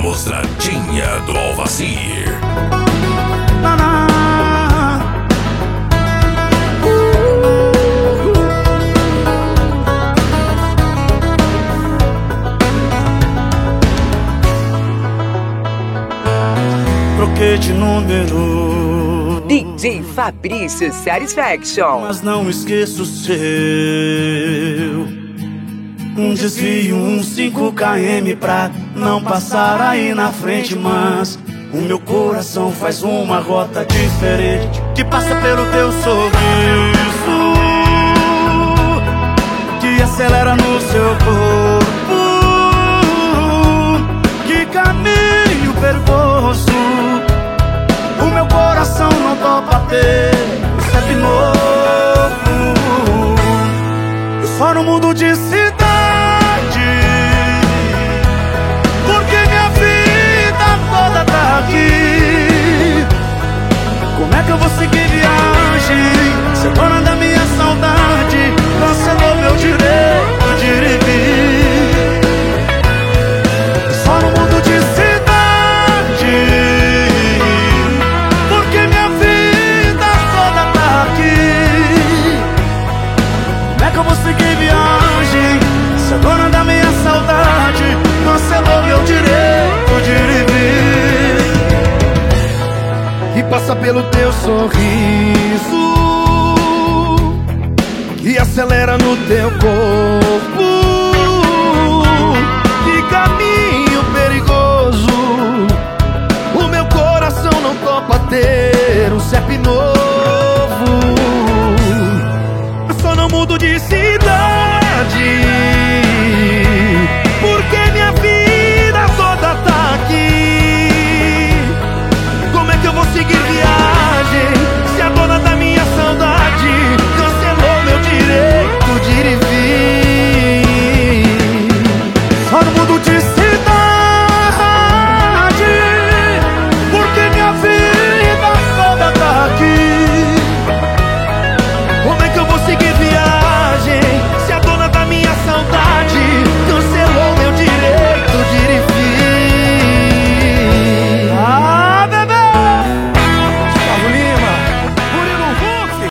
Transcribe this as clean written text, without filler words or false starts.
Mostradinha do Alvacir. Troquei de número, DJ Fabrício Satisfaction, mas não esqueço o seu. Um desvio, 5 km pra não passar aí na frente, mas o meu coração faz uma rota diferente, que passa pelo teu sorriso, que acelera no seu corpo. Que caminho perverso, o meu coração não topa ter step novo. Eu só não mudo de cidade, porque minha vida toda tá aqui. Como é que eu vou seguir viagem? Você é dona da minha saudade, cancelou meu direito de ir e vir. Eu só não mudo de cidade, porque minha vida toda tá aqui. Como é que eu vou seguir viagem? Você é dona da minha saudade, cancelou meu direito de ir e vir. E passa pelo teu sorriso, que acelera no teu corpo.